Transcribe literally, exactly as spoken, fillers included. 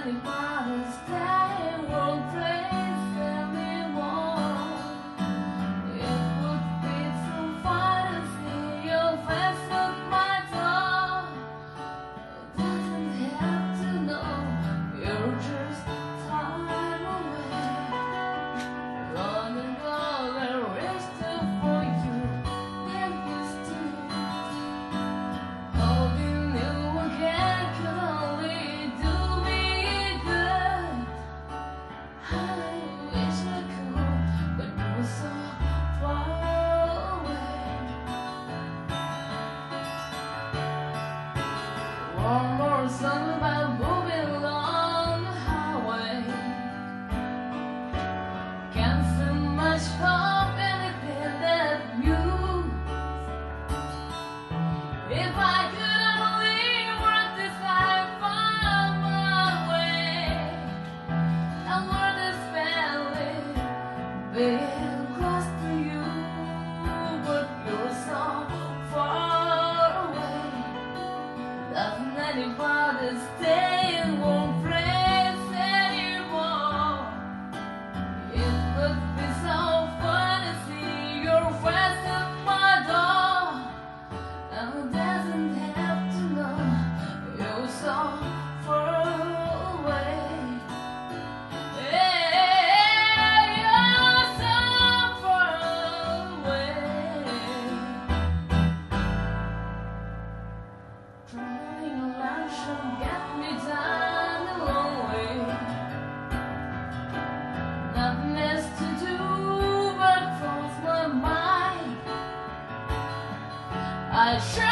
anybody stay won't place anymore. It would be so fun to see your face at my door. Doesn't have to know you're just time away. Long ago there is still for you than used to. Holding you again could only do me good. I wish I could, but you were so far away. One more song about moving along the highway. Can't see much of anything that moves. If I could only work this I find my way. And where this valley being close to you, but you're so far away. Doesn't anybody stay in one place anymore? It would be so fun to see your face at my door. And it doesn't have to know you're so far away. Yeah, you're so far away. Driving around should get me down the long way. Nothing else to do but cross my mind. I sure